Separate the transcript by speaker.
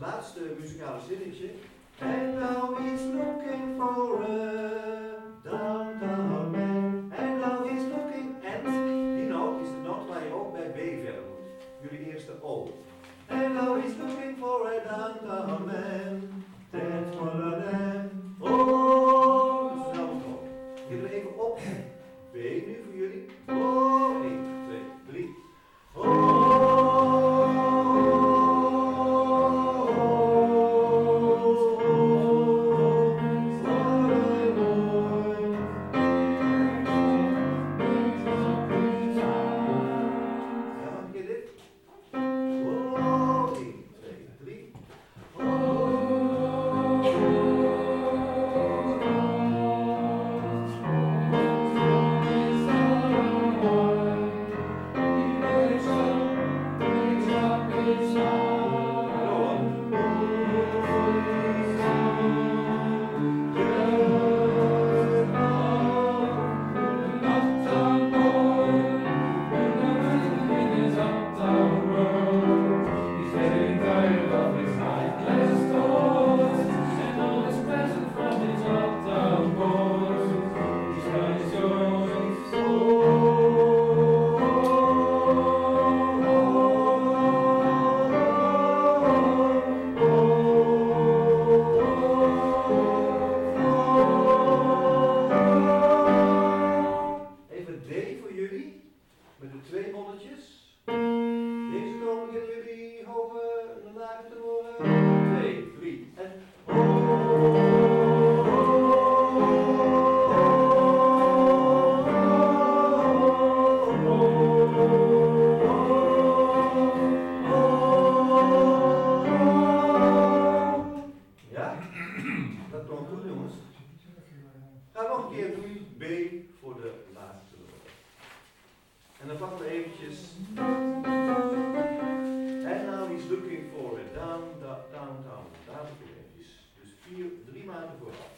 Speaker 1: laatste muzikale zinnetje. And now he's looking for a downtown man. And now he's looking, and die noot is de noot waar je ook bij B verder moet. Jullie eerste O. And now he's looking for a downtown man. That's what I am. Oh, dat is dezelfde toon. Geef er even op. B nu voor jullie. Oh, 1, 2, 3. En dan pakken we eventjes. And now he's looking for a downtown. Daar moet ik eventjes. Dus 3 maanden vooraf.